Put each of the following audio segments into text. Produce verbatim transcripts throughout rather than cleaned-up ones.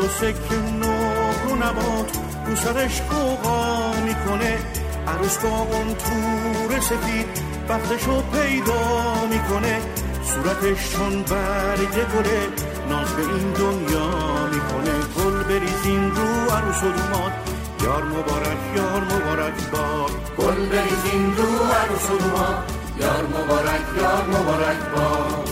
عروسه که نور و نبات رو سرش قوقا میکنه، عروس با اون تور سفید بختشو پیدا میکنه، صورتش چون برگ گله ناز به این دنیا میکنه. گل بریزین رو عروس و دومات، یار مبارک یار مبارک باد. گل بریزین رو عروس و دومات، یار مبارک یار مبارک باد.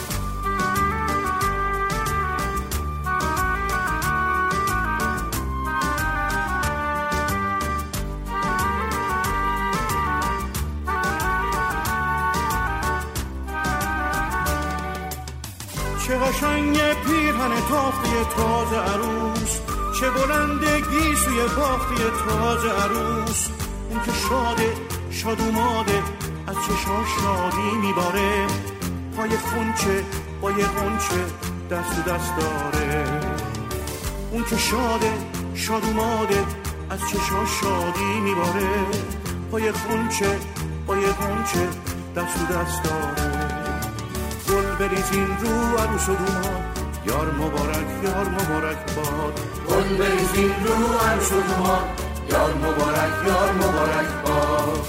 چه قشنگ پیرهن تافته تازه عروس، چه بلندگی سوی باخته تازه عروس. اون که شاده شاد اوماده از چشاش شادی میباره، پای خونچه با یه غنچه دست و دست داره. اون که شاده شاد اوماده از چشاش شادی میباره، پای خونچه با یه غنچه دست و دست داره. گل بریزین رو عروس و دومات، یار مبارک یار مبارک باد. گل بریزین رو عروس و دومات، یار مبارک یار مبارک باد.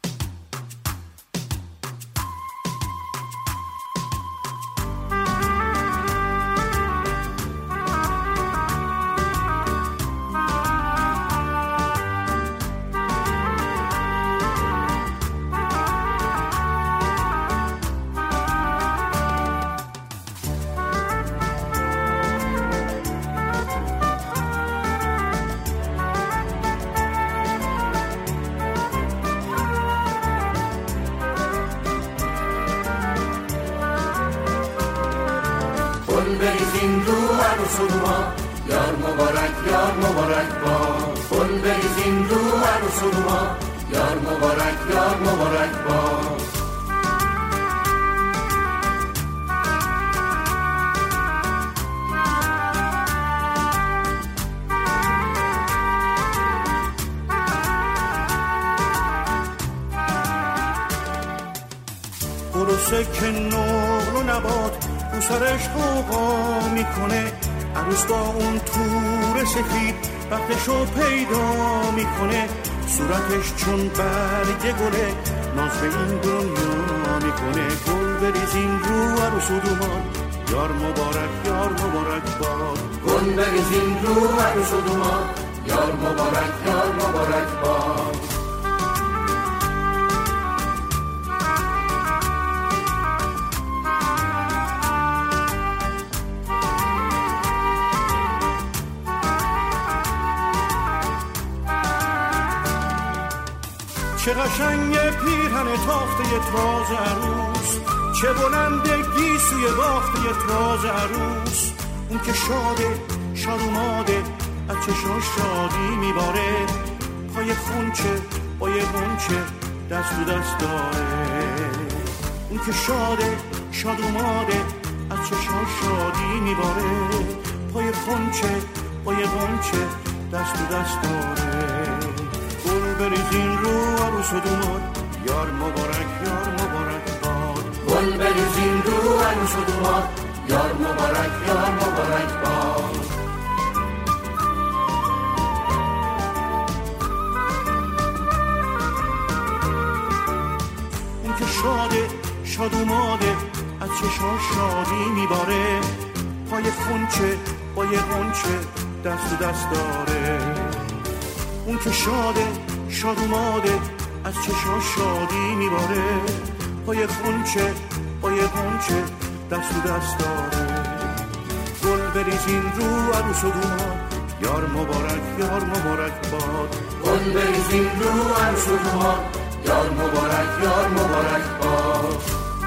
گل بریزین رو عروس و دومات، یار مبارک یار مبارک باد. گل بریزین رو عروس و دومات، یار مبارک یار مبارک باد. عروسه که نور و نبات رو سرش قوقا میکنه، عروس با اون تور سفید بختشو پیدا میکنه، صورتش چون برگ گله ناز به این دنیا میکنه. گل بریزین رو عروس و دومات، یار مبارک یار مبارک باد. گل بریزین رو عروس و دومات، یار مبارک یار مبارک باد. چه قشنگ پیرهن تافته تازه عروس، چه بلندگی سوی باخته تازه عروس. اون که شاده شاد اوماده از چشاش شادی میباره، پای خونچه با یه غنچه دست و دست داره. اون که شاده شاد اوماده از چشاش شادی میباره، پای خونچه با یه غنچه دست و دست داره. گل بریزین رو عروس و دومات، یار مبارک یار مبارک باد. گل بریزین رو عروس و دومات، یار مبارک یار مبارک باد. اون که شاده شاد اوماده از چشاش شادی میباره، پای خونچه با یه غنچه دست و دست داره. اون که شاده شاد اوماده از چشاش شادی میباره، پای خونچه با یه غنچه دست و دست داره. گل بریزین رو عروس و دومات، یار مبارک یار مبارک باد. گل بریزین رو عروس و دومات، یار مبارک یار مبارک باد.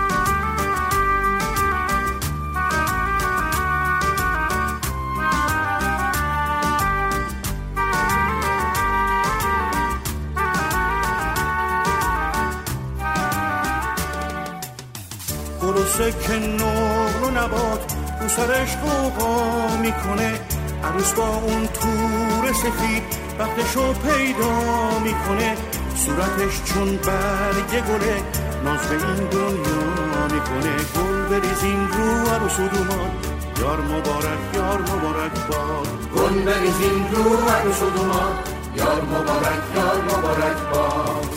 عروسه که نور و نبات رو سرش قوقا میکنه، عروس با اون تور سفید بختشو پیدا میکنه، صورتش چون برگ گله ناز به این دنیا میکنه. گل بریزین رو عروس و دومات، یار مبارک یار مبارک باد. گل بریزین رو عروس و دوماد، یار مبارک یار مبارک باد.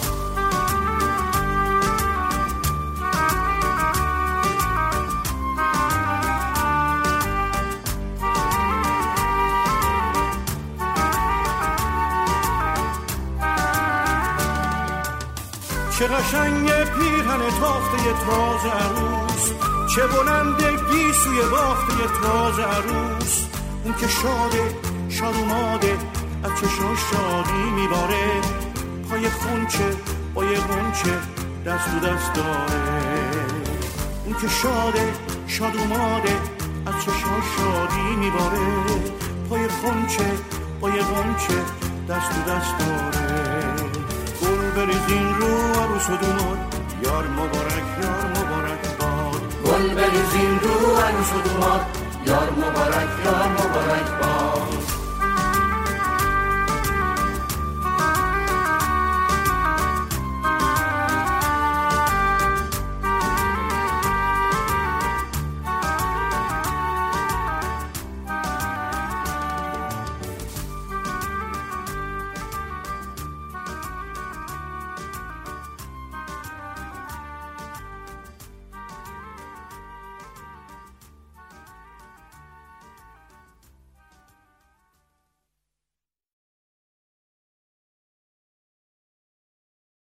چه قشنگ پیرهن تافته تازه عروس، چه بلند گیسوی بافته تازه عروس. اون که شاده شاد اوماده از چشاش شادی میباره، پای خونچه پای غنچه دست تو دست داره. اون که شاده شاد اوماده از چشاش شادی میباره، پای خونچه پای غنچه دست تو دست داره. گل بریزین رو عروس و دوماد، یار مبارک یار مبارک باد. گل بریزین رو عروس و دوماد، یار مبارک یار مبارک باد.